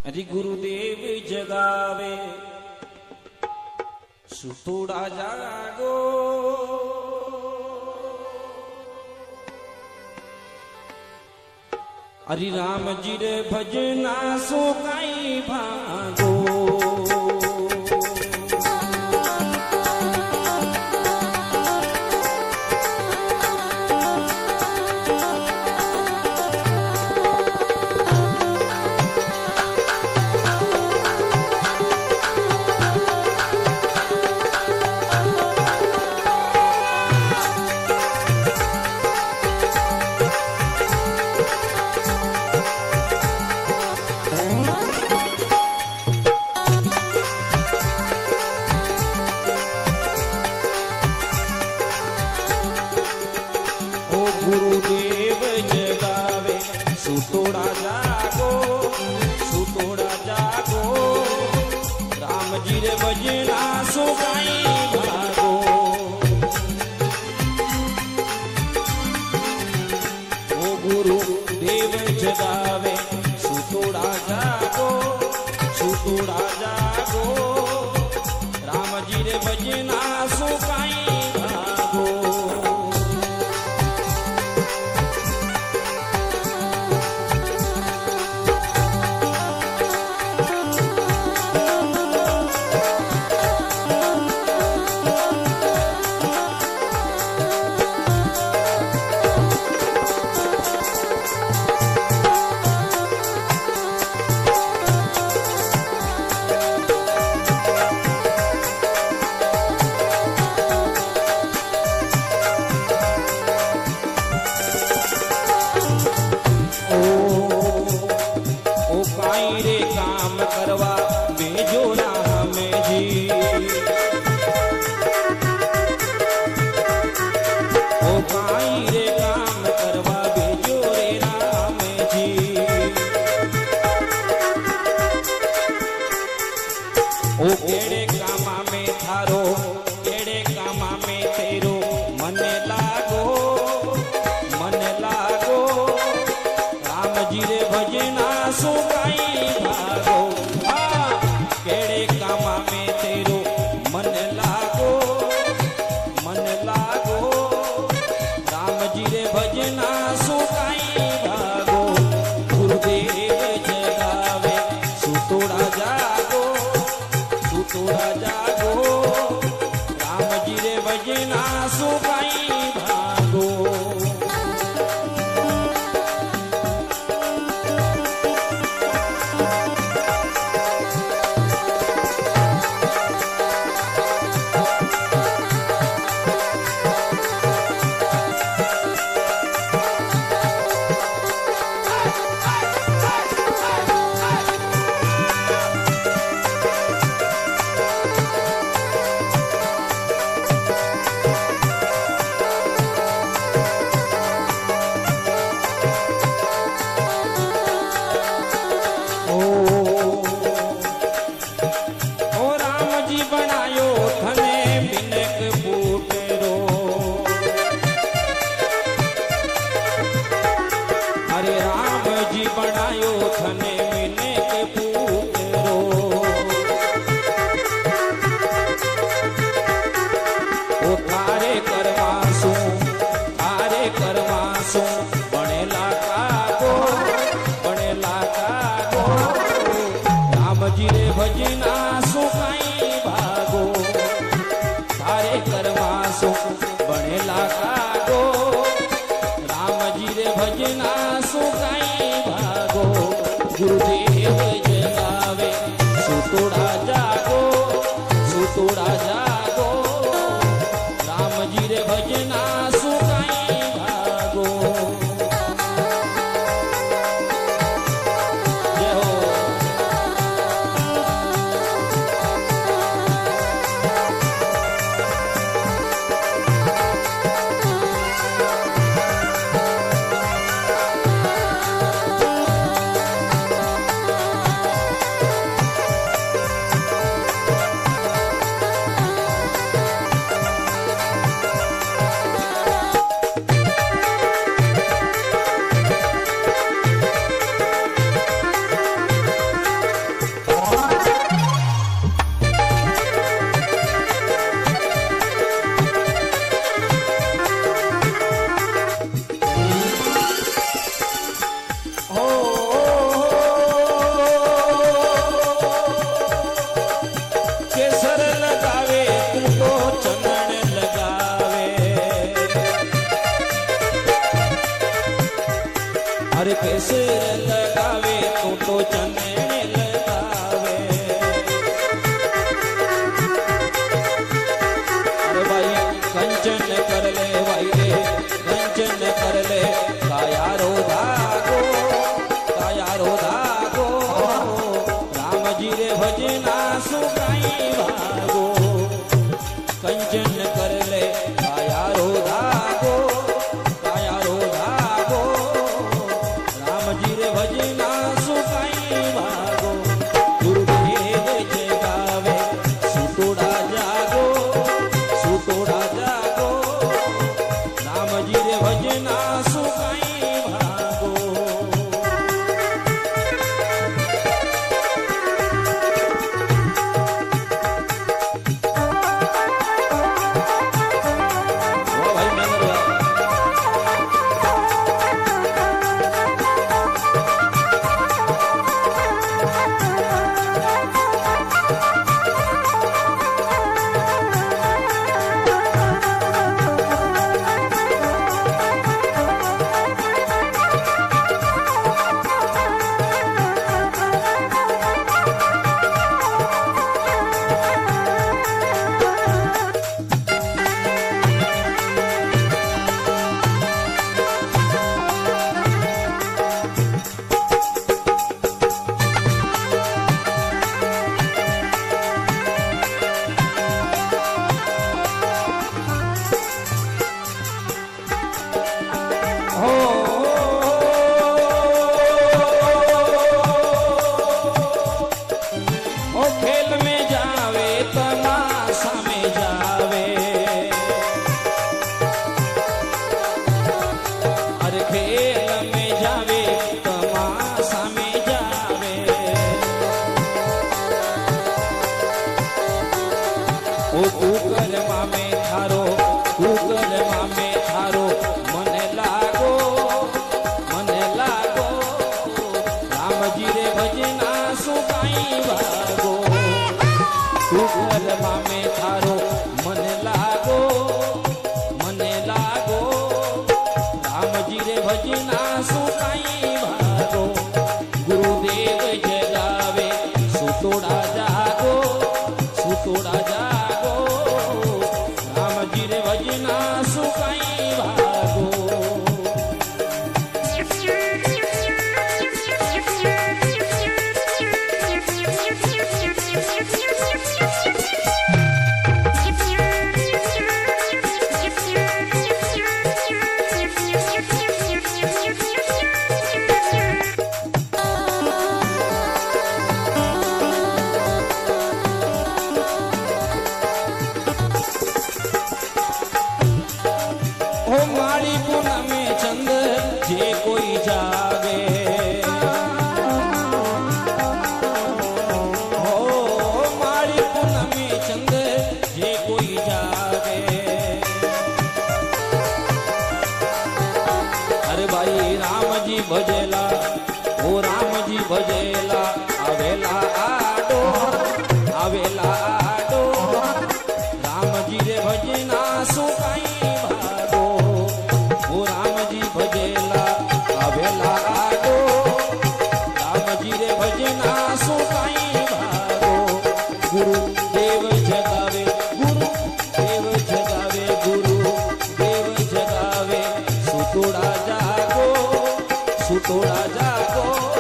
अरे गुरुदेव जगावे सुतोड़ा जागो अरे राम जी रे भजना सो काई भागो गुरुदेव जगावे सुतोड़ा जागो राम जी रे भजना सो काई भागो ओ गुरुदेव जगावे सुतोड़ा जागो राम जी रे भजना सो काई रे काम करवा भेजो राम जी ओ काई रे काम करवा भेजो रे राम जी ओ केड़े कामा में थारो केड़े कामा में तेरो मन लागो राम जी रे भजना सो काई भागो केड़े कामा में तेरो मन लागो राम जी रे भजना सो काई भागो गुरुदेव जगावे सुतोड़ा जागो राम जी रे भजना सो काई भागो अरे राम जी बनायो थने मिने के पुत्रो ओ थारे करवासो बनेला कागो राम जी रे भजना सो काई भागो थारे करवासो बनेला कागो राम जी रे भजना सो काई भागो गुरुदेव जगावे सुतोड़ा जागो राम जी रे भजना सो काई भागो जय हो सुकाई भागो कंचन कर ले काया रो धागो राम जी रे भजना सुकाई भागो गुरुदेव जगावे सुतोड़ा जागो राम जी रे भजना सुकाई भागो कुकर मामे थारो मने लागो राम जी रे भजना सुकाई भागो कुकर मामे थारो मने लागो राम जी रे भजना सुकाई भागो गुरुदेव जगावे सुतोड़ा जागो राम जी रे भजना सुकाई भागो हो माड़ी पूनमे चंद जे कोई जागे हो माड़ी पूनमे चंद जे कोई जागे अरे भाई राम जी भजेला ओ राम जी भजेला आवेला आडो राम जी रे भजना सुकाई भजना सुकाई भागो गुरुदेव जगावे सुतोड़ा जागो